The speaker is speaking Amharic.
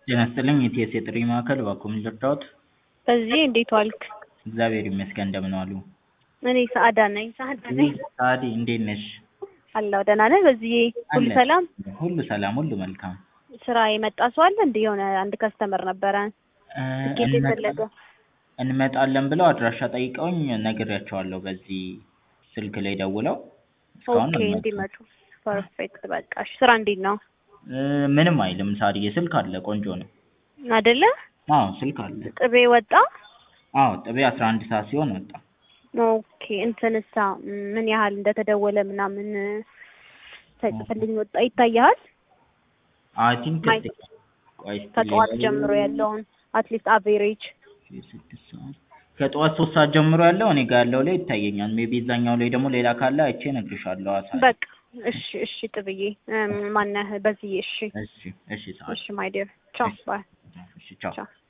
ጤና ይስጥልኝ የኢቲኤስ የጥሪ ማዕከል እባክዎ ምን ልርዳዎት? በዚህ እንዴት ዋልክ? እግዚአብሔር ይመስገን እንደምን ዋሉ? እኔ ሰዓዳ ነኝ። ሳዲ እንዴት ነሽ? አለሁ ደህና ነህ? በዚህ ሁሉ አለን። ሰላም? ሁሉ ሰላም ሁሉ መልካም። ስራ የመጣ ሰው አለ እንዴ? የሆነ አንድ ከስተመር ነበረ ትኬት የፈለገ። እንመጣለን ብለው አድራሻ ጠይቀውኝ ነግሬያቸዋለሁ በዚህ ስልክ ላይ ደውለው እስካሁን ኦኬ እንዲመጡ። ፐርፌክት በቃ እሺ። ስራ እንዴት ነው? ምንም አይልም ሳዲዬ ስልክ አለ ቆንጆ ነው። አይደለ? አዎ ስልክ አለ። ጥቤ ወጣ? አዎ ጥቤ 11 ሰዓት ሲሆን ወጣ። ኦኬ እንትንሳ ምን ያህል እንደተደወለ ምናምን ሳይጽፍልኝ ወጣ ይታያል? አይ ቲንክ ከጠዋት ጀምሮ ያለውን አትሊስት አቬሬጅ 6 ሰዓት ከጠዋት 3 ሰዓት ጀምሮ ያለው እኔ ጋር ያለው ላይ ይታየኛል። ሜቢ እዛኛው ላይ ደግሞ ሌላ ካለ አይቼ እነግርሻለሁ። በቃ እሺ እሺ ጥብዬ ማነህ በዚህ እሺ እሺ እሺ እሺ ማይ ዲር ቻው ባይ እሺ ቻው።